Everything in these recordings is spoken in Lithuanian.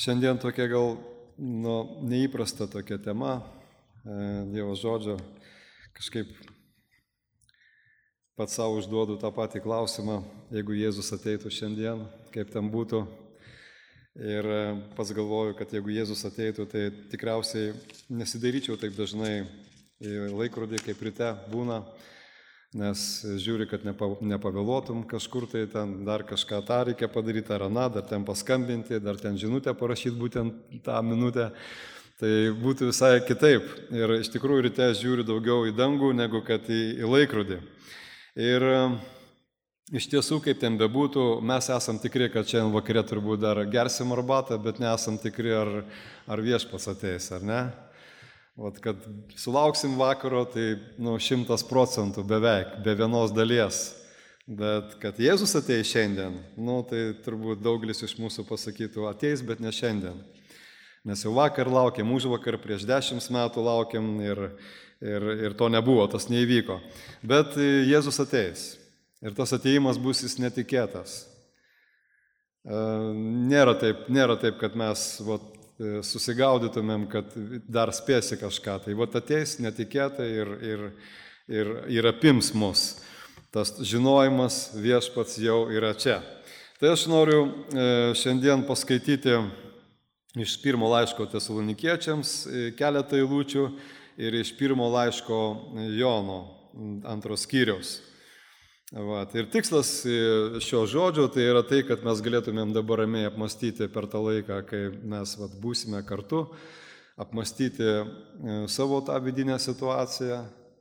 Šiandien tokia gal neįprasta tokia tema, Dievo žodžio. Kažkaip pats savo užduodu tą patį klausimą, jeigu Jėzus ateitų šiandien, kaip ten būtų. Ir pats galvoju, kad jeigu Jėzus ateitų, tai tikriausiai nesidairyčiau taip dažnai į laikrodį, kaip ryte būna, nes žiūri, kad nepavėluotum kažkur, tai ten dar kažką tą reikia padaryti, ar aną, dar ten paskambinti, dar ten žinutę parašyti būtent tą minutę. Tai būtų visai kitaip. Ir iš tikrųjų ryte žiūri daugiau į dangų, negu kad į laikrodį. Ir iš tiesų, kaip ten bebūtų, mes esam tikri, kad šiandien vakare turbūt dar gersim arbatą, bet nesam tikri, ar viešpats ateis, ar ne. Vat, kad sulauksim vakaro, tai 100% beveik, be vienos dalies. Bet kad Jėzus ateis šiandien, tai turbūt daugelis iš mūsų pasakytų, ateis, bet ne šiandien. Nes jau vakar laukiam, užvakar, prieš 10 metų laukiam ir to nebuvo, tas neįvyko. Bet Jėzus ateis. Ir tas ateimas bus jis netikėtas. Nėra taip, kad mes susigaudytumėm, kad dar spėsi kažką. Tai ateis netikėtai ir apims mus. Tas žinojimas viešpats jau yra čia. Tai aš noriu šiandien paskaityti iš pirmo laiško Tesalonikiečiams keletą eilučių ir iš pirmo laiško Jono 2 skyriaus. Ir tikslas šio žodžio tai yra tai, kad mes galėtumėm dabar ramiai apmastyti per tą laiką, kai mes būsime kartu, apmastyti savo tą vidinę situaciją.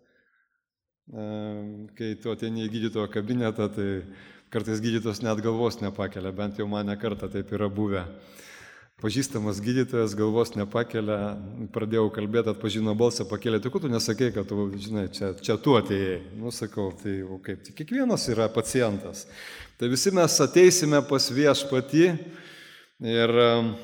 Kai tu ateini į gydytojo kabinetą, tai kartais gydytojas net galvos nepakelia, bent jau man ne kartą taip yra buvę. Pažįstamas gydytojas galvos nepakelia, pradėjau kalbėti, atpažino balsą, pakėlė, tai tu nesakei, kad tu, žinai, čia tu atėjai. Sakau, tai kaip, tai kiekvienas yra pacientas. Tai visi mes ateisime pas viešpatį ir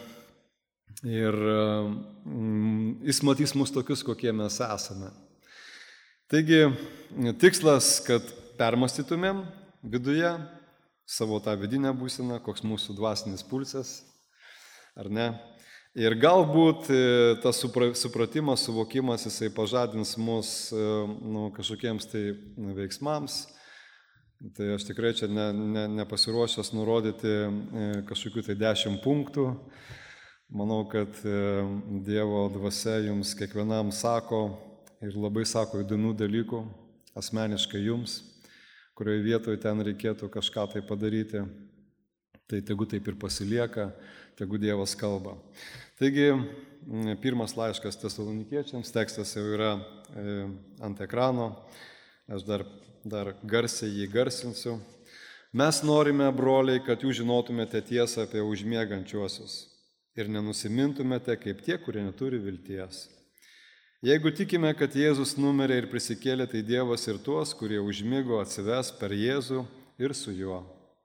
jis matys mus tokius, kokie mes esame. Taigi, tikslas, kad permastytumėm viduje savo tą vidinę būseną, koks mūsų dvasinis pulsas, ar ne? Ir galbūt tas supratimas, suvokimas, jisai pažadins mus kažkokiems tai veiksmams. Tai aš tikrai čia nepasiruošęs nurodyti kažkokių tai 10 punktų. Manau, kad Dievo dvasia jums kiekvienam sako ir labai sako įdomių dalykų, asmeniškai jums, kurioje vietoje ten reikėtų kažką tai padaryti. Tai tegu taip ir pasilieka, tegu Dievas kalba. Taigi, pirmas laiškas Tesalonikiečiams, tekstas jau yra ant ekrano, aš dar garsiai jį garsinsiu. Mes norime, broliai, kad jūs žinotumėte tiesą apie užmiegančiuosius ir nenusimintumėte kaip tie, kurie neturi vilties. Jeigu tikime, kad Jėzus numirė ir prisikėlė, tai Dievas ir tuos, kurie užmigo, atsives per Jėzų ir su juo.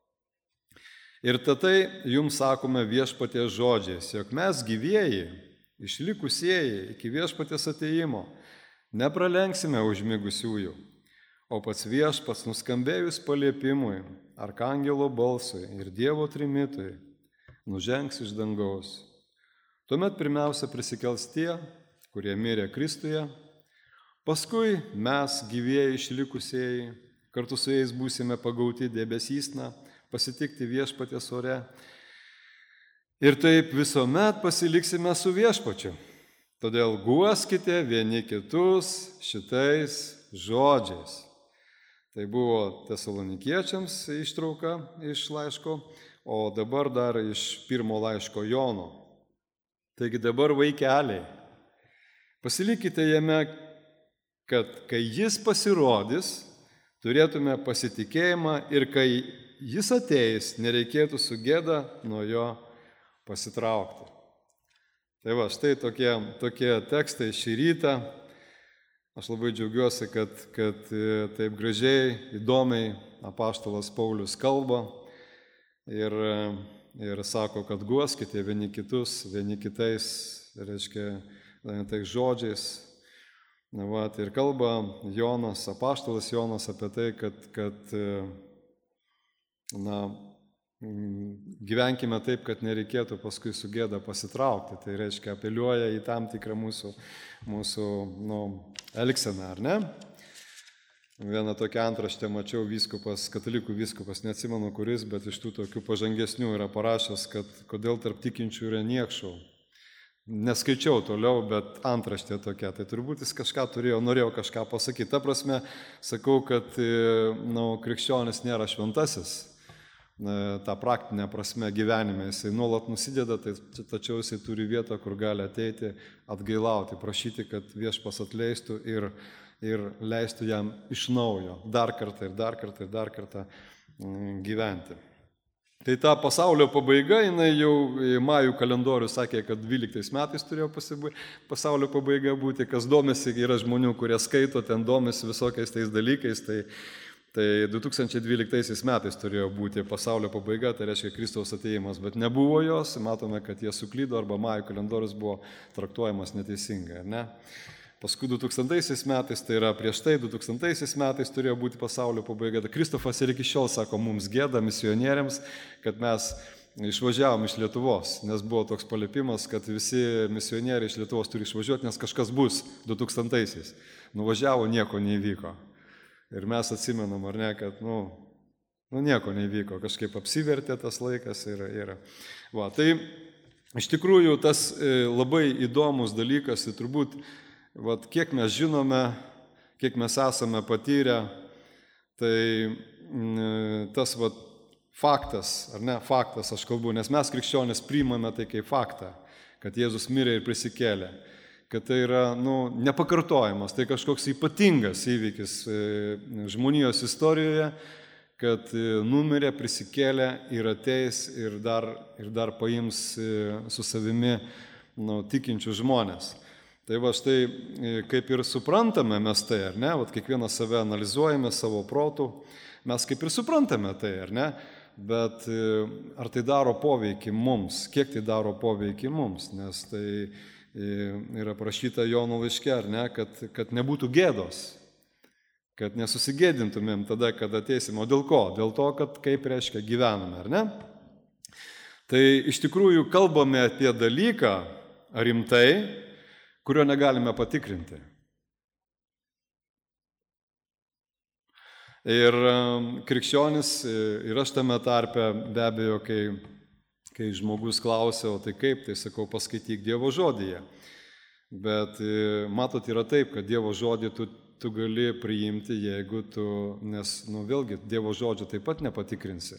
Ir tatai jums sakome viešpaties žodžiais, jog mes gyvieji, išlikusieji iki viešpaties atėjimo, nepralenksime užmigusiųjų, o pats viešpats nuskambėjus paliepimui, arkangelo balsui ir Dievo trimitui, nužengs iš dangaus. Tuomet pirmiausia prisikels tie, kurie mirė Kristuje, paskui mes gyvieji išlikusieji, kartu su jais būsime pagauti debesysna, pasitikti viešpaties ore. Ir taip visuomet pasiliksime su viešpačiu. Todėl guoskite vieni kitus šitais žodžiais. Tai buvo Tesalonikiečiams ištrauka iš laiško, o dabar dar iš pirmo laiško Jono. Taigi dabar vaikeliai, pasilikite jame, kad kai jis pasirodys, turėtume pasitikėjimą ir kai jis ateis, nereikėtų su gėda nuo jo pasitraukti. Tai štai tokie tekstai šį rytą. Aš labai džiaugiuosi, kad taip gražiai, įdomiai apaštalas Paulius kalba ir sako, kad guoskite vieni kitus, vieni kitais, reiškia, tais žodžiais. Ir kalba apaštalas Jonas apie tai, kad gyvenkime taip, kad nereikėtų paskui su gėda pasitraukti. Tai reiškia, apeliuoja į tam tikrą mūsų elgseną, ar ne? Vieną tokią antraštę mačiau vyskupas, katalikų vyskupas, neatsimenu kuris, bet iš tų tokių pažangesnių yra parašęs, kad kodėl tarp tikinčių yra niekšų. Neskaičiau toliau, bet antraštė tokia. Tai turbūt jis kažką norėjo kažką pasakyti. Ta prasme, sakau, kad krikščionis nėra šventasis. Ta praktinė prasme gyvenime. Jisai nuolat nusideda, tačiau jisai turi vietą, kur gali ateiti, atgailauti, prašyti, kad Viešpats atleistų ir leistų jam iš naujo dar kartą gyventi. Tai ta pasaulio pabaiga, jinai jau Majų kalendorius sakė, kad 12 metais turėjo pasaulio pabaiga būti. Kas domisi, yra žmonių, kurie skaito, ten domisi visokiais tais dalykais. Tai 2012 metais turėjo būti pasaulio pabaiga, tai reiškia Kristaus atėjimas, bet nebuvo jos, matome, kad jie suklydo arba Majų kalendorius buvo traktuojamas neteisingai, ar ne? Paskui 2000 metais, tai yra prieš tai 2000 metais turėjo būti pasaulio pabaiga. Kristofas ir iki šiol sako mums gėda misionieriams, kad mes išvažiavom iš Lietuvos, nes buvo toks paliepimas, kad visi misionieriai iš Lietuvos turi išvažiuoti, nes kažkas bus 2000-aisiais. Nuvažiavo, nieko neįvyko. Ir mes atsimenam, ar ne, kad nieko nevyko, kažkaip apsivertė tas laikas ir. Tai iš tikrųjų tas labai įdomus dalykas, tai turbūt, kiek mes žinome, kiek mes esame patyrę, tai tas faktas, ar ne, faktas aš kalbu, nes mes krikščionys priimame tai kaip faktą, kad Jėzus mirė ir prisikėlė. Kad tai yra nepakartojamas, tai kažkoks ypatingas įvykis žmonijos istorijoje, kad numirė, prisikėlė ir ateis ir dar paims su savimi tikinčių žmonės. Tai štai kaip ir suprantame mes tai, ar ne? Kiekvienas save analizuojame savo protų, mes kaip ir suprantame tai, ar ne? Bet ar tai daro poveikį mums, kiek tai daro poveikį mums, nes tai yra parašyta Jono laiške, ar ne, kad nebūtų gėdos, kad nesusigėdintumėm tada, kad ateisim. O dėl ko? Dėl to, kad kaip reiškia gyvename, ar ne? Tai iš tikrųjų kalbame apie dalyką rimtai, kurio negalime patikrinti. Ir krikščionis, ir aš tame tarpe, be abejo, kai žmogus klausia, o tai kaip, tai sakau, paskaityk Dievo žodyje. Bet matot, yra taip, kad Dievo žodį tu gali priimti, jeigu tu, nes, vėlgi, Dievo žodžio taip pat nepatikrinsi.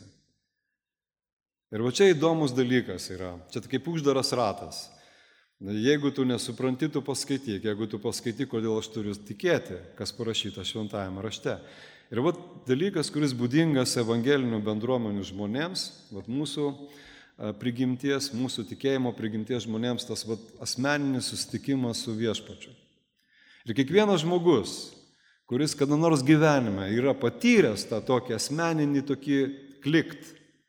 Ir čia įdomus dalykas yra, čia kaip uždaras ratas. Jeigu tu nesupranti, tu paskaityk, jeigu tu paskaityk, kodėl aš turiu tikėti, kas parašyta šventajame rašte. Ir dalykas, kuris būdingas evangelinių bendruomenių žmonėms, mūsų prigimties, mūsų tikėjimo prigimties žmonėms, tas asmeninis susitikimas su Viešpačiu. Ir kiekvienas žmogus, kuris kada nors gyvenime yra patyręs tą tokį asmeninį tokį klikt.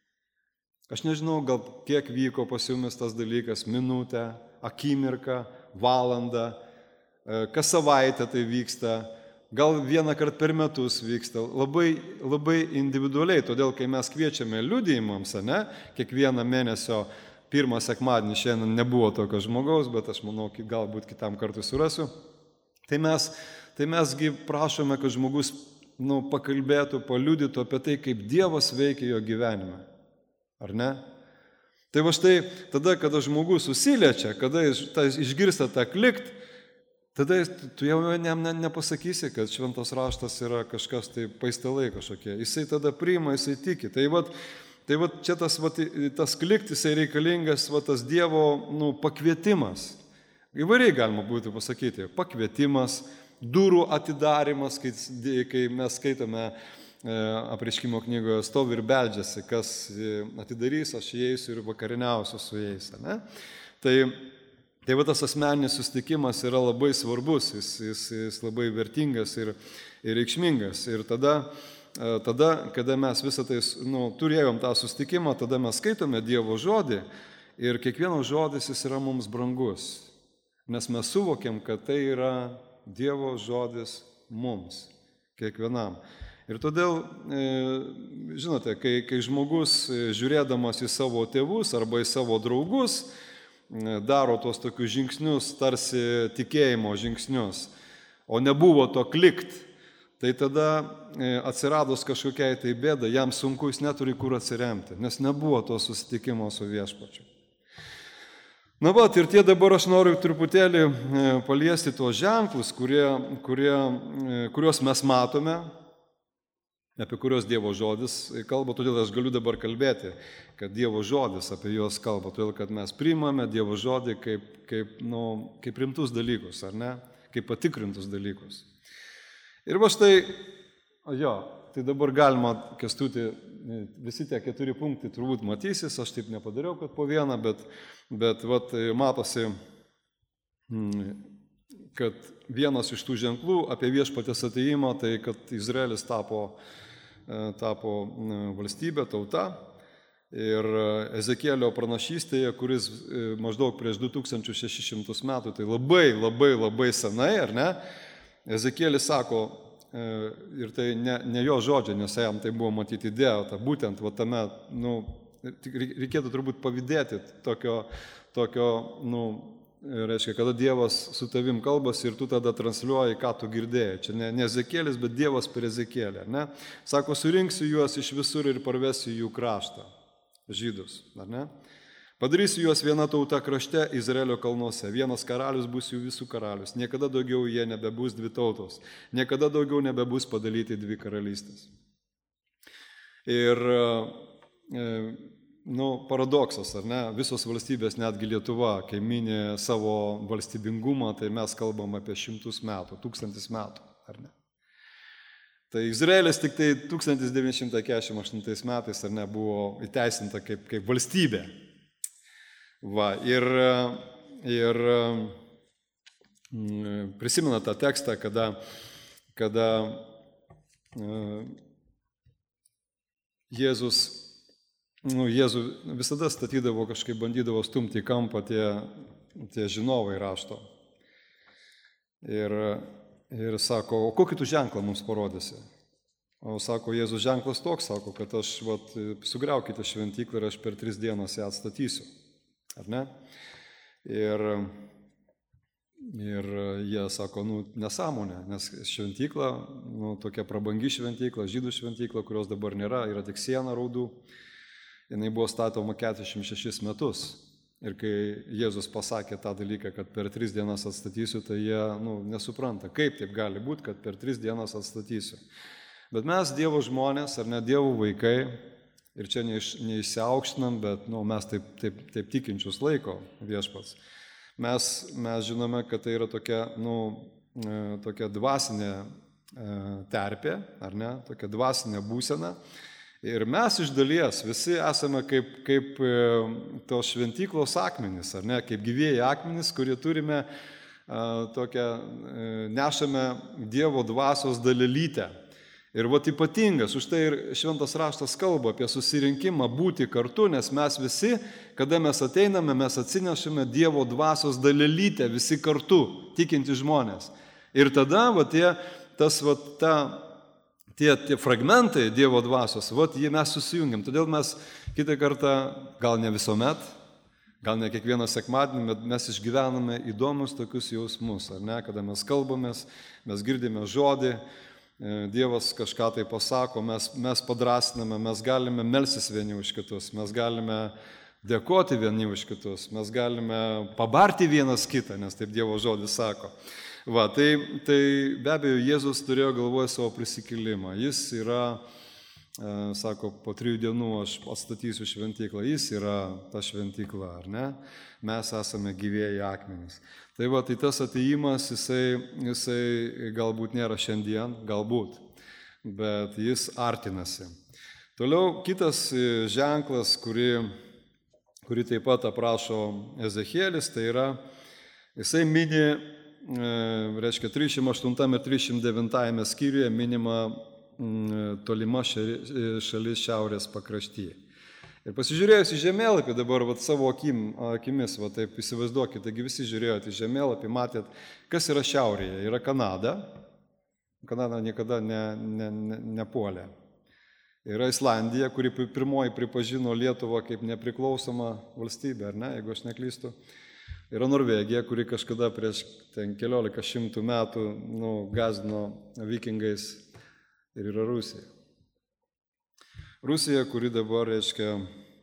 Aš nežinau, gal kiek vyko pas jumis tas dalykas, minutę, akimirką, valandą, kas savaitę tai vyksta, gal vieną kartą per metus vyksta, labai individualiai, todėl kai mes kviečiame liudijimams, kiekvieną mėnesio pirmą sekmadienį, šiandien nebuvo tokio žmogaus, bet aš manau, galbūt kitam kartui surasiu, tai mesgi prašome, kad žmogus pakalbėtų, paliudytų apie tai, kaip Dievas veikia jo gyvenime, ar ne? Tai štai tada, kada žmogus susiliečia, kada išgirsta tą klikt, tada tu jau nepasakysi, kad šventas raštas yra kažkas tai paistalai kažkokie. Jisai tada priima, jisai tiki. Tai čia tas klikt, jisai reikalingas, tas Dievo pakvietimas. Įvairiai galima būtų pasakyti. Pakvietimas, durų atidarimas, kai mes skaitome apreiškimo knygoje, stovi ir beldžiasi, kas atidarys, aš įeisiu ir vakarieniausiu su jais. Ne? Tai tas asmeninis susitikimas yra labai svarbus, jis labai vertingas ir reikšmingas. Ir tada, kada mes visą tai turėjom tą susitikimą, tada mes skaitome Dievo žodį ir kiekvienas žodis jis yra mums brangus, nes mes suvokiam, kad tai yra Dievo žodis mums, kiekvienam. Ir todėl, žinote, kai žmogus žiūrėdamas į savo tėvus arba į savo draugus, daro tos tokius žingsnius, tarsi tikėjimo žingsnius, o nebuvo to klikt, tai tada atsiradus kažkokiai tai bėda, jam sunku, jis neturi kur atsiremti, nes nebuvo to susitikimo su viešpačiu. Na vat, ir dabar aš noriu truputėlį paliesti tuos ženklus, kuriuos mes matome, apie kuriuos Dievo žodis kalba, todėl aš galiu dabar kalbėti, kad Dievo žodis apie juos kalba, todėl kad mes priimame Dievo žodį kaip rimtus dalykus, ar ne, kaip patikrintus dalykus. Ir va štai, tai dabar galima, Kęstuti, visi tie 4 punktai turbūt matysis, aš taip nepadariau, kad po vieną, bet matosi, kad vienas iš tų ženklų apie viešpaties atėjimą, tai kad Izraelis tapo valstybė, tauta. Ir Ezekielio pranašystėje, kuris maždaug prieš 2600 metų, tai labai senai, ar ne? Ezekielis sako, ir tai ne jo žodžiai, nes jam tai buvo matyti idėja, būtent tame, reikėtų turbūt pavydėti tokio, reiškia, kada Dievas su tavim kalbasi ir tu tada transliuoji, ką tu girdėjai. Čia ne Ezekielis, bet Dievas per Ezekielį, ne? Sako, surinksiu juos iš visur ir parvesiu jų kraštą, žydus, ar ne? Padarysiu juos viena tauta krašte Izraelio kalnuose, vienas karalius bus jų visų karalius, niekada daugiau jie nebebus 2 tautos, niekada daugiau nebebus padalyti 2 karalystės. Ir paradoksas, ar ne, visos valstybės, netgi Lietuva, kai mini savo valstybingumą, tai mes kalbam apie 100 metų, 1000 metų, ar ne? Tai Izraelis tik tai 1948 metais, ar ne, buvo įteisinta kaip valstybė. Va, ir prisimena tą tekstą, kada Jėzus visada statydavo, kažkaip bandydavo stumti į kampą tie žinovai rašto. Ir sako, o kokį tu ženklą mums parodysi? O sako, Jėzus ženklas toks, sako, kad aš sugriaukite šventyklą ir aš per 3 dienas ją atstatysiu. Ar ne? Ir jie sako, nesąmonė, nes šventykla, tokia prabangi šventykla, žydų šventykla, kurios dabar nėra, yra tik siena raudų. Jinai buvo statoma 46 metus. Ir kai Jėzus pasakė tą dalyką, kad per 3 dienas atstatysiu, tai jie nesupranta, kaip taip gali būti, kad per 3 dienas atstatysiu. Bet mes Dievo žmonės, ar ne Dievo vaikai, ir čia neišsiaukštinam, bet mes taip tikinčius laiko viešpats. Mes žinome, kad tai yra tokia dvasinė terpė, ar ne, tokia dvasinė būsena. Ir mes iš dalies visi esame kaip tos šventyklos akmenys, ar ne, kaip gyvieji akmenys, kurie turime nešame Dievo dvasios dalelytę. Ir ypatingas, už tai ir šventas raštas kalba apie susirinkimą būti kartu, nes mes visi, kada mes ateiname, mes atsinešame Dievo dvasios dalelytę visi kartu, tikinti žmonės. Ir tada tie fragmentai Dievo dvasios, jie mes susijungiam. Todėl mes kitą kartą, gal ne visuomet, gal ne kiekvieną sekmadienį, bet mes išgyvename įdomus tokius jausmus, ar ne, kada mes kalbamės, mes girdime žodį, Dievas kažką tai pasako, mes padrasiname, mes galime melstis vieni už kitus, mes galime dėkoti vieni už kitus, mes galime pabarti vienas kitą, nes taip Dievo žodis sako. Tai be abejo, Jėzus turėjo galvoje savo prisikėlimą. Jis yra, sako, po 3 dienų aš atstatysiu šventyklą. Jis yra ta šventykla, ar ne? Mes esame gyvieji akmenys. Tai tas atėjimas, jisai galbūt nėra šiandien, galbūt, bet jis artinasi. Toliau kitas ženklas, kurį taip pat aprašo Ezekielis, tai yra, jisai mini, reiškia, 308 ir 309 skyriuje minima tolima šalis šiaurės pakraštyje. Ir pasižiūrėjus į žemėlapį dabar savo akimis, taip įsivaizduokite, taigi visi žiūrėjote į žemėlapį, matėt, kas yra šiaurėje. Yra Kanada, Kanada niekada nepuolė. Yra Islandija, kuri pirmoji pripažino Lietuvą kaip nepriklausomą valstybę, ar ne, jeigu aš neklystu. Yra Norvegija, kuri kažkada prieš 1500 metų gąsdino vikingais, ir yra Rusija. Rusija, kuri dabar, reiškia,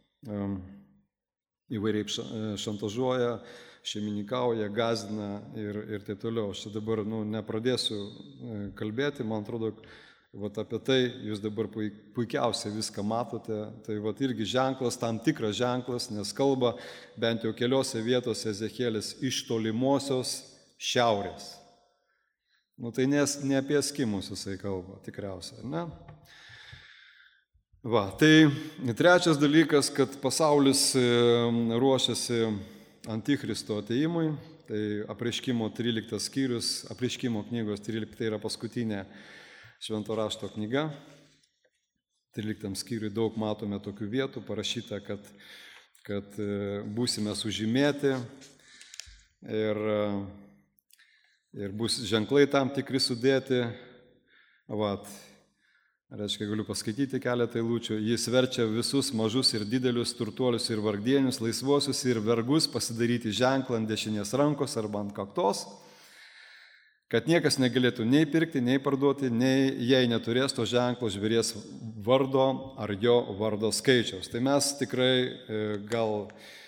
įvairiai šantažuoja, šeimininkauja, gąsdina ir taip toliau. Aš čia dabar nepradėsiu kalbėti, man atrodo, apie tai jūs dabar puikiausiai viską matote. Tai irgi ženklas, tam tikras ženklas, nes kalba bent jau keliose vietose Ezekielis iš tolimosios šiaurės. Tai ne apie eskimus jisai kalba, tikriausiai, ne? Tai trečias dalykas, kad pasaulis ruošiasi Antichristo atėjimui. Tai Apreiškimo 13 skyrius, Apreiškimo knygos 13, tai yra paskutinė Švento rašto knyga. 13 skyriui daug matome tokių vietų, parašyta, kad būsime sužymėti ir bus ženklai tam tikri sudėti. Reiškia, galiu paskaityti keletą eilučių. Jis verčia visus mažus ir didelius, turtuolius ir vargdienius, laisvuosius ir vergus pasidaryti ženklą ant dešinės rankos arba ant kaktos, kad niekas negalėtų nei pirkti, nei parduoti, nei jei neturės to ženklo žvėries vardo ar jo vardo skaičiaus. Tai mes tikrai gal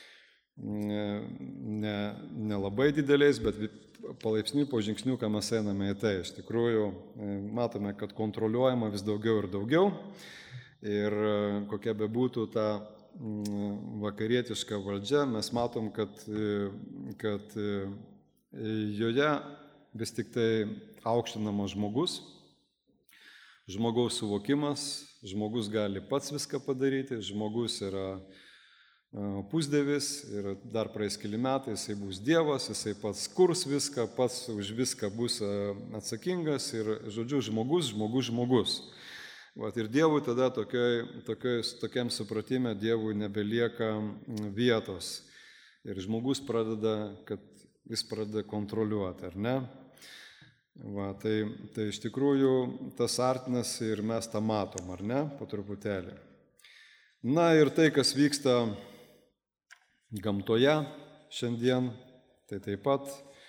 nelabai dideliais, bet palaipsniui po žingsniuką mes einame į tai. Iš tikrųjų, matome, kad kontroliuojama vis daugiau ir daugiau. Ir kokia bebūtų ta vakarietiška valdžia, mes matom, kad joje vis tik tai aukštinamas žmogus, žmogaus suvokimas, žmogus gali pats viską padaryti, žmogus yra pusdievis ir dar praeis keli metai, jisai bus dievas, jisai pats kurs viską, pats už viską bus atsakingas ir, žodžiu, žmogus. Ir Dievui tada tokiam supratime Dievui nebelieka vietos. Ir žmogus pradeda kontroliuoti, ar ne? Tai iš tikrųjų tas artinasi ir mes tą matom, ar ne, po truputėlį. Na ir tai, kas vyksta gamtoje šiandien, tai taip pat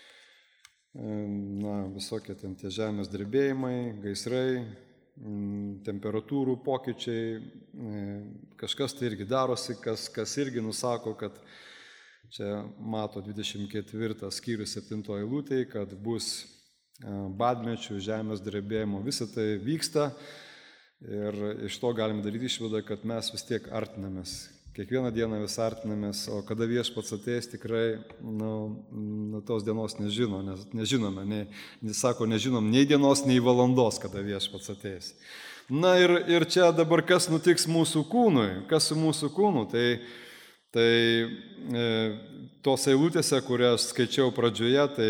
visokie ten tie žemės drebėjimai, gaisrai, temperatūrų pokyčiai, kažkas tai irgi darosi, kas irgi nusako, kad čia mato 24 skyrius 7 eilutėje, kad bus badmečių, žemės drebėjimo, visa tai vyksta ir iš to galime daryti išvadą, kad mes vis tiek artinamės. Kiekvieną dieną vis artinamės, o kada Viešpats ateis, tikrai tos dienos nežinome, nežinom nei dienos, nei valandos, kada Viešpats ateis. Na ir čia dabar kas nutiks mūsų kūnui, kas su mūsų kūnu, tai tos eilutėse, kurias skaičiau pradžioje, tai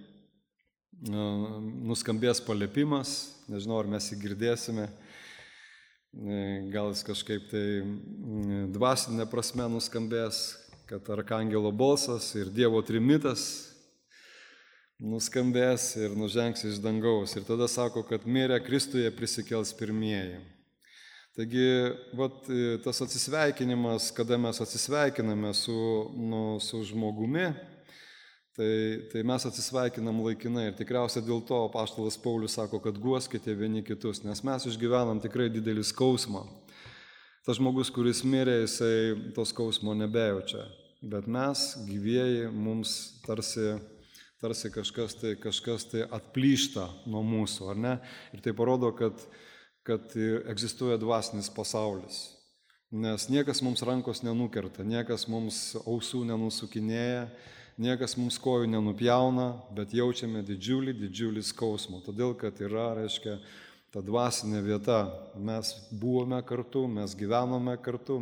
nuskambės paliepimas, nežinau, ar mes jį girdėsime, gal jis kažkaip tai dvasinė prasme nuskambės, kad arkangelo balsas ir Dievo trimitas nuskambės ir nužengs iš dangaus. Ir tada sako, kad mirę Kristuje prisikels pirmieji. Taigi, tas atsisveikinimas, kada mes atsisveikiname su žmogumi, tai mes atsisveikinam laikinai ir tikriausiai dėl to apaštalas Paulius sako, kad guoskite vieni kitus, nes mes išgyvenam tikrai didelį skausmą. Tas žmogus, kuris mirė, jisai to skausmo nebejaučia, bet mes, gyvieji, mums tarsi kažkas tai atplyšta nuo mūsų, ar ne? Ir tai parodo, kad egzistuoja dvasinis pasaulis, nes niekas mums rankos nenukerta, niekas mums ausų nenusukinėja, niekas mums kojų nenupjauna, bet jaučiame didžiulį skausmą. Todėl, kad yra, reiškia, ta dvasinė vieta. Mes buvome kartu, mes gyvenome kartu,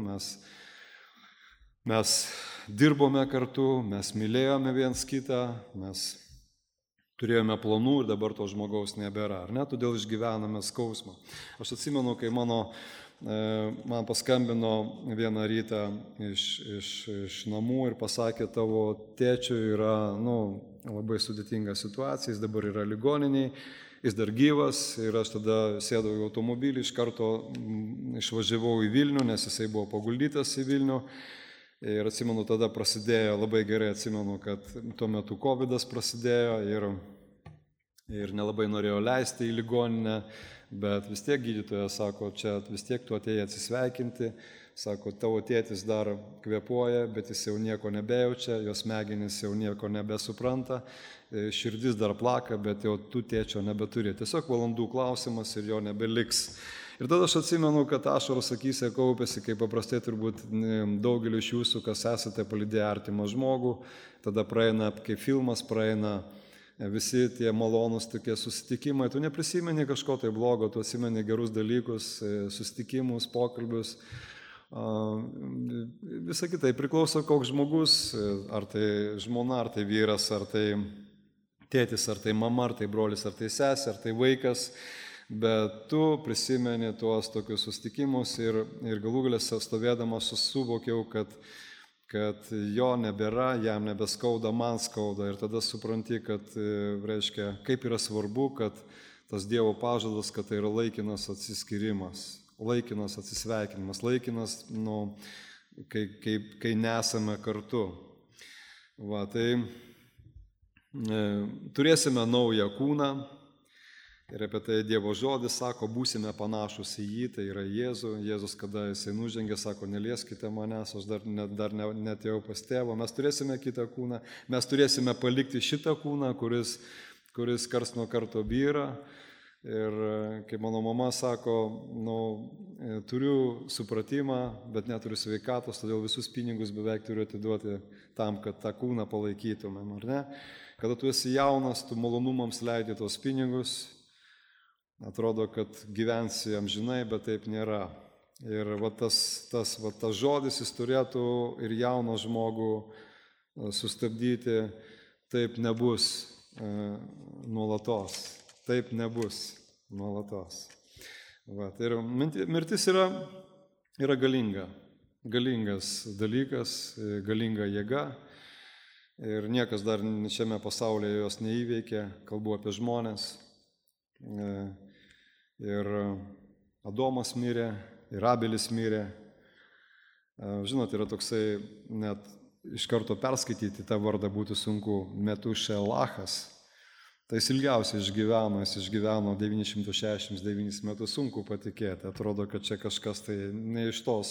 mes dirbome kartu, mes mylėjome viens kitą, mes turėjome planų ir dabar to žmogaus nebėra. Ar ne? Todėl išgyvename skausmą. Aš atsimenu, kai man paskambino vieną rytą iš namų ir pasakė, tavo tėčiui yra labai sudėtinga situacija, jis dabar yra ligoniniai jis dar gyvas ir aš tada sėdau į automobilį, iš karto išvažiavau į Vilnių, nes jisai buvo paguldytas į Vilnių. Ir atsimenu, tada prasidėjo, labai gerai atsimenu, kad tuo metu COVID-as prasidėjo ir nelabai norėjo leisti į ligoninę, bet vis tiek gydytojas sako, čia vis tiek tu atėjai atsisveikinti, sako, tavo tėtis dar kvėpuoja, bet jis jau nieko nebejaučia, jos smegenys jau nieko nebesupranta, širdis dar plaka, bet jau tu tėčio nebeturi. Tiesiog valandų klausimas ir jo nebeliks. Ir tada aš atsimenu, kad ašaros akyse kaupėsi, kaip paprastai turbūt daugeliu iš jūsų, kas esate palydėję artimą žmogų, tada praeina, kaip filmas praeina, visi tie malonūs tokie susitikimai, tu neprisimeni kažko tai blogo, tu atsimeni gerus dalykus, susitikimus, pokalbius. Visą kitą priklauso, koks žmogus, ar tai žmona, ar tai vyras, ar tai tėtis, ar tai mama, ar tai brolis, ar tai sesė, ar tai vaikas, bet tu prisimeni tuos tokius susitikimus ir galų galės stovėdamas suvokiau, kad jo nebėra, jam nebeskauda, man skauda ir tada supranti, kad, reiškia, kaip yra svarbu, kad tas Dievo pažadas, kad tai yra laikinas atsiskyrimas, laikinas atsisveikinimas, laikinas, kai nesame kartu. Va, tai turėsime naują kūną ir apie tai Dievo žodis sako, būsime panašus į jį, tai yra Jėzų. Jėzus, kada jisai nužengė, sako, nelieskite manęs, aš dar netėjau pas tėvą, mes turėsime kitą kūną, mes turėsime palikti šitą kūną, kuris karts nuo karto byra. Ir kaip mano mama sako, turiu supratimą, bet neturiu sveikatos, todėl visus pinigus beveik turiu atiduoti tam, kad tą kūną palaikytumėm, ar ne? Kada tu esi jaunas, tu malonumams leidi tos pinigus, atrodo, kad gyvensi amžinai, bet taip nėra. Ir tas žodis jis turėtų ir jauną žmogų sustabdyti, taip nebus nuolatos. Taip nebus nuolatos. Va, tai mirtis yra galinga. Galingas dalykas, galinga jėga. Ir niekas dar šiame pasaulyje jos neįveikė, kalbu apie žmonės. Ir Adomas mirė, ir Abelis mirė. Žinot, yra toksai, net iš karto perskaityti tą vardą būtų sunku, Metušelachas. Tai jis ilgiausiai išgyveno 969 metus, sunku patikėti. Atrodo, kad čia kažkas tai ne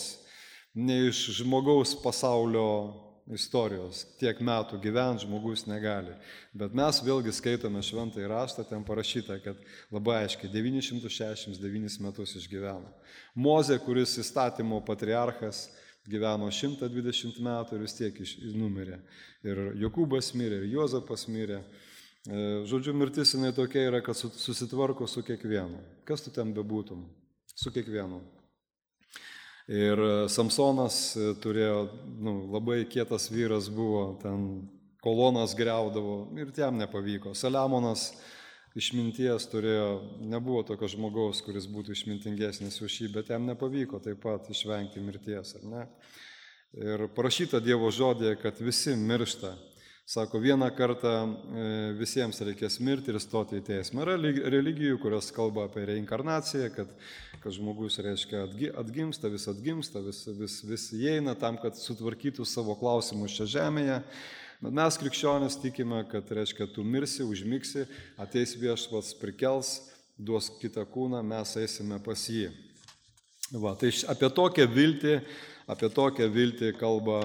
iš žmogaus pasaulio istorijos. Tiek metų gyvent žmogus negali. Bet mes vėlgi skaitome šventąjį raštą, ten parašyta, kad labai aiškiai 969 metus išgyveno. Mozė, kuris įstatymo patriarchas, gyveno 120 metų ir vis tiek numirė. Ir Jokūbas mirė, ir Juozapas mirė. Žodžiu, mirtis jinai tokia yra, kad susitvarko su kiekvienu. Kas tu ten bebūtum? Su kiekvienu. Ir Samsonas turėjo, labai kietas vyras buvo, ten kolonas griaudavo ir jam nepavyko. Saliamonas išminties turėjo, nebuvo tokio žmogaus, kuris būtų išmintingesnis už jį, bet jam nepavyko taip pat išvengti mirties, ar ne? Ir parašyta Dievo žodėje, kad visi miršta. Sako, vieną kartą visiems reikės mirti ir stoti į teismą. Yra religijų, kurios kalba apie reinkarnaciją, kad žmogus, reiškia, atgimsta, vis įeina tam, kad sutvarkytų savo klausimus čia žemėje. Bet mes krikščionys tikime, kad, reiškia, tu mirsi, užmigsi, ateis Viešpats, prikels, duos kitą kūną, mes eisime pas jį. Va, tai apie tokią viltį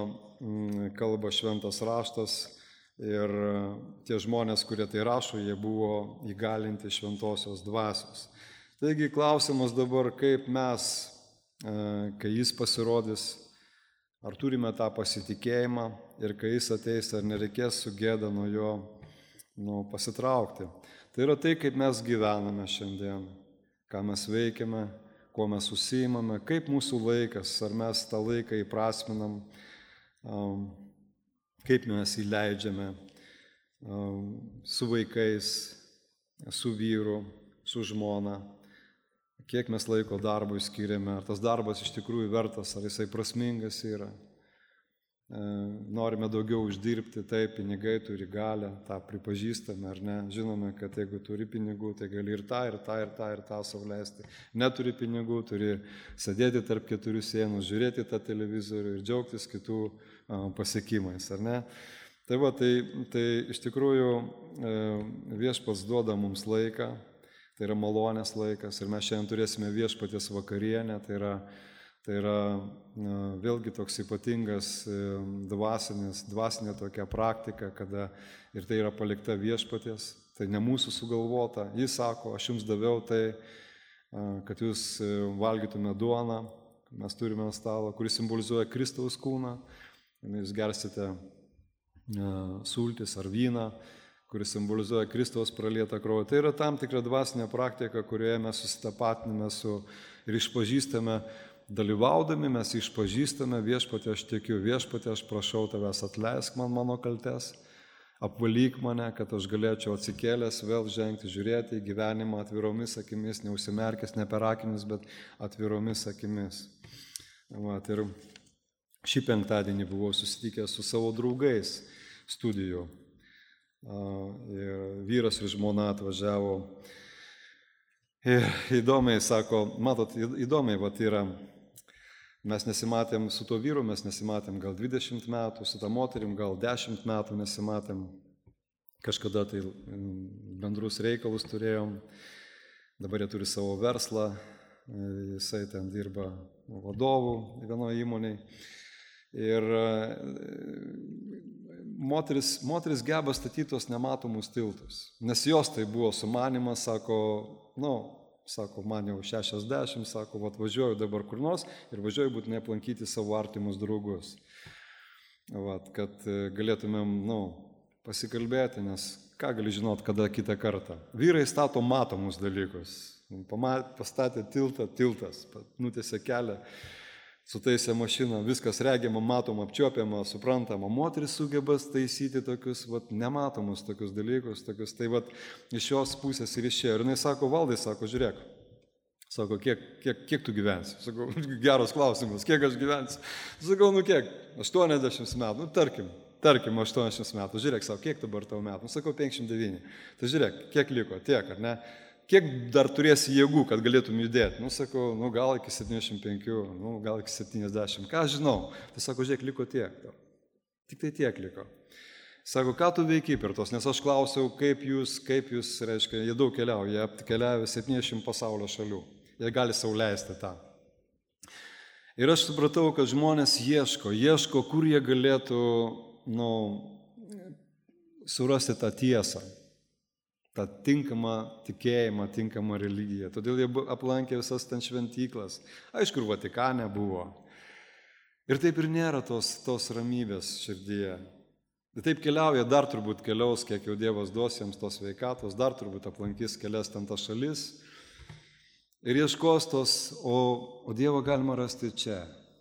kalba šventas raštas. Ir tie žmonės, kurie tai rašo, jie buvo įgalinti šventosios dvasios. Taigi klausimas dabar, kaip mes, kai jis pasirodys, ar turime tą pasitikėjimą ir kai jis ateis, ar nereikės su gėda nuo jo pasitraukti. Tai yra tai, kaip mes gyvename šiandien, ką mes veikiame, kuo mes užsiimame, kaip mūsų laikas, ar mes tą laiką įprasminam, kaip mes įleidžiame su vaikais, su vyru, su žmona, kiek mes laiko darbui skiriame, ar tas darbas iš tikrųjų vertas, ar jisai prasmingas yra. norime daugiau uždirbti, taip, pinigai turi galią, tą pripažįstame ar ne, žinome, kad jeigu turi pinigų, tai gali ir tą sau leisti. Neturi pinigų, turi sėdėti tarp keturių sienų, žiūrėti tą televizorių ir džiaugtis kitų pasiekimais, ar ne? Tai va, tai iš tikrųjų viešpats duoda mums laiką, tai yra malonės laikas ir mes šiandien turėsime viešpaties vakarienę, tai yra vėlgi toks ypatingas dvasinė tokia praktika, kada ir tai yra palikta viešpaties, tai ne mūsų sugalvota. Jis sako, aš jums daviau tai, kad jūs valgytume duoną, mes turime stalą, kuris simbolizuoja Kristaus kūną, jūs gersite sultis ar vyną, kuris simbolizuoja Kristaus pralietą kraują. Tai yra tam tikra dvasinė praktika, kurioje mes susitapatiname su ir išpažįstame, dalyvaudami mes išpažįstame viešpatie aš tikiu, viešpatie aš prašau tavęs atleisk man mano kaltes, apvalyk mane, kad aš galėčiau atsikėlęs vėl žengti, žiūrėti į gyvenimą atviromis akimis, neužsimerkęs ne per akinius, bet atviromis akimis. Ir šį penktadienį buvau susitikęs su savo draugais studijų. Vyras ir žmona atvažiavo. Ir įdomiai, sako, matot, įdomiai, yra, mes nesimatėm su tuo vyru, mes nesimatėm gal 20 metų, su ta moterim gal 10 metų nesimatėm, kažkada tai bendrus reikalus turėjom, dabar jie turi savo verslą, jisai ten dirba vadovų vienoje įmonėje. Ir moteris geba statyti tos nematomus tiltus, nes jos tai buvo sumanimas, sako, man jau 60, sako, važiuoju dabar kur nors ir važiuoju būtinai aplankyti savo artimus draugus, kad galėtumėm, pasikalbėti, nes ką gali žinot, kada kitą kartą. Vyrai stato matomus dalykus, pastatė tiltas, nutiesė kelią, sutaisė mašiną, viskas regima, matoma, apčiuopiama, suprantama. Moteris sugeba taisyti tokius nematomus tokius dalykus, tai iš jos pusės ir išėjo. Ir jinai sako, Valdai, sako, žiūrėk, sako, kiek tu gyvensi? Sakau, geras klausimas, kiek aš gyvensiu? Sakau, kiek? 80 metų, tarkim 80 metų. Žiūrėk, sako, kiek dabar tavo metų? Sakau, 59. Tai žiūrėk, kiek liko, tiek, ar ne? Kiek dar turėsi jėgų, kad galėtum judėti? Sakau, gal iki 75, gal iki 70, ką žinau. Tai sako, žiūrėk, liko tiek. Tik tai tiek liko. Sako, ką tu veiki per tos? Nes aš klausiau, kaip jūs, reiškia, jie daug keliauja, jie apkeliavę 70 pasaulio šalių. Jie gali sau leisti tą. Ir aš supratau, kad žmonės ieško, kur jie galėtų, surasti tą tiesą. Tą tinkamą tikėjimą, tinkamą religiją. Todėl jie aplankė visas ten šventyklas. Aišku, ir Vatikane buvo. Ir taip ir nėra tos ramybės širdyje. Ir taip keliauja, dar turbūt keliaus, kiek jau Dievas duos jiems tos sveikatos, dar turbūt aplankys kelias ten tas šalis. Ir ieškos tos, o Dievą galima rasti čia.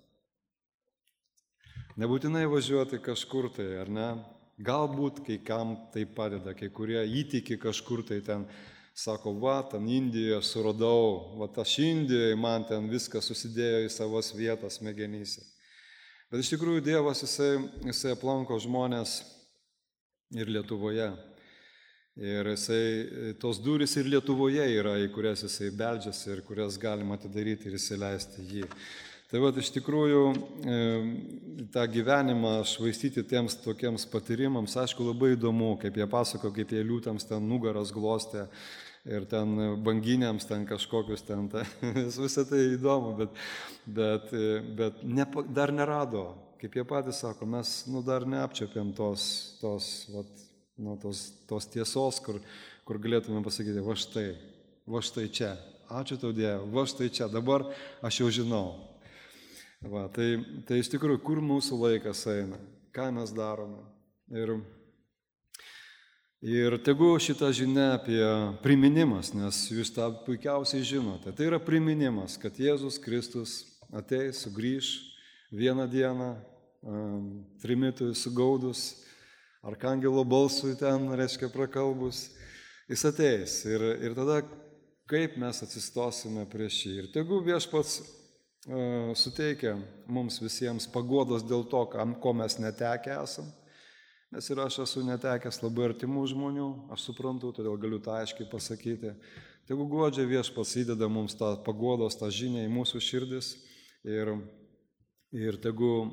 Nebūtinai važiuoti kažkur tai, ar ne? Galbūt kai kam tai padeda, kai kurie įtiki kažkur tai ten, sako, ten Indijoje suradau, aš Indijoje, man ten viskas susidėjo į savas vietas smegenyse. Bet iš tikrųjų Dievas, jisai aplanko žmonės ir Lietuvoje. Ir tos durys ir Lietuvoje yra, į kurias jisai beldžiasi ir kurias galima atidaryti ir įsileisti jį. Tai iš tikrųjų tą gyvenimą švaistyti tiems tokiems patyrimams, aišku, labai įdomu, kaip jie pasako, kaip jie liūtams ten nugaras glostė ir ten banginiams ten kažkokius ten, visą tai įdomu, bet dar nerado, kaip jie patys sako, mes dar neapčiopėm tos tiesos, kur galėtume pasakyti, va štai čia, ačiū tau Dieve, va štai čia, dabar aš jau žinau. Tai iš tikrųjų, kur mūsų laikas eina, ką mes darome. Ir tegu šitą žinia apie priminimas, nes jūs tą puikiausiai žinote, tai yra priminimas, kad Jėzus Kristus ateis, sugrįš vieną dieną, trimitui sugaudus, arkangelo balsui ten, reiškia, prakalbus, jis ateis. Ir tada kaip mes atsistosime prieš jį. Ir tegu viešpats suteikia mums visiems paguodos dėl to, ko mes netekę esam. Nes ir aš esu netekęs labai artimų žmonių, aš suprantu, todėl galiu tą aiškiai pasakyti. Tegu guodžia Viešpats įdeda mums tą paguodos, tą žinią į mūsų širdis ir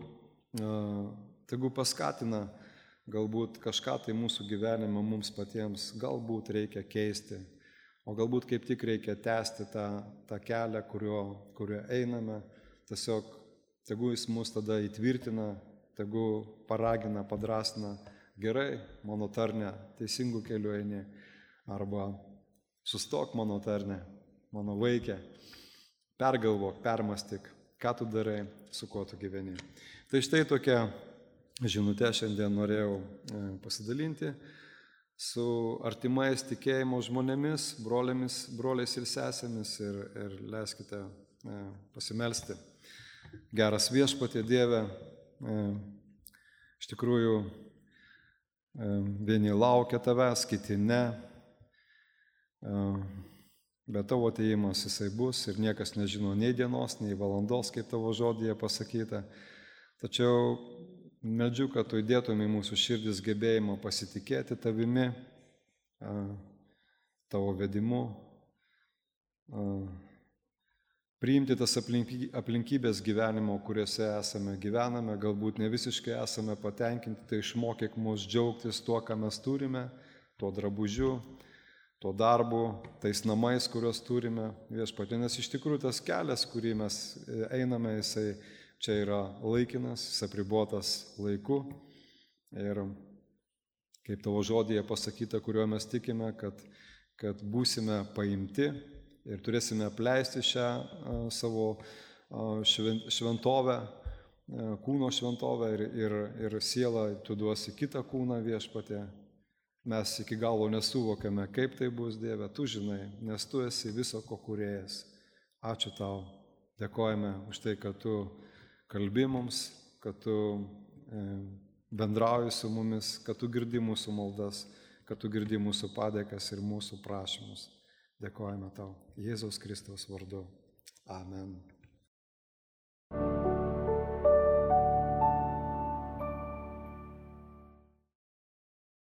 tegu paskatina galbūt kažką tai mūsų gyvenime mums patiems galbūt reikia keisti, o galbūt kaip tik reikia tęsti tą kelią, kuriuo einame. Tiesiog tegu jis mus tada įtvirtina, tegu paragina, padrasina, gerai, mano tarne, teisingų kelių eini, arba sustok mano tarne, mano vaikė, pergalvok, permąstyk, ką tu darai, su kuo tu gyveni. Tai štai tokia žinutė šiandien norėjau pasidalinti su artimais tikėjimo žmonėmis, broliais ir sesėmis ir leiskite pasimelsti. Geras Viešpatie Dieve, iš tikrųjų vieni laukia tavęs, kiti ne, bet tavo atėjimas jisai bus ir niekas nežino nei dienos, nei valandos, kaip tavo žodyje pasakyta. Tačiau meldžiu, kad tu įdėtum į mūsų širdis gebėjimą pasitikėti tavimi, tavo vedimu, priimti tas aplinkybės gyvenimo, kuriuose gyvename, galbūt ne visiškai esame patenkinti, tai išmokyk mus džiaugtis tuo, ką mes turime, tuo drabužiu, tuo darbu, tais namais, kuriuos turime, Viešpatie, nes iš tikrųjų tas kelias, kurį mes einame, jisai čia yra laikinas, jis apribotas laiku ir kaip tavo žodyje pasakyta, kuriuo mes tikime, kad būsime paimti ir turėsime apleisti šią savo šventovę, kūno šventovę ir sielą tu duosi kitą kūną, Viešpatie. Mes iki galo nesuvokiame, kaip tai bus, Dieve, tu žinai, nes tu esi viso ko kūrėjas. Ačiū tau, dėkojame už tai, kad tu kalbi mums, kad tu bendrauji su mumis, kad tu girdi mūsų maldas, kad tu girdi mūsų padėkas ir mūsų prašymus. Dėkojame tau Jėzaus Kristaus vardu. Amen.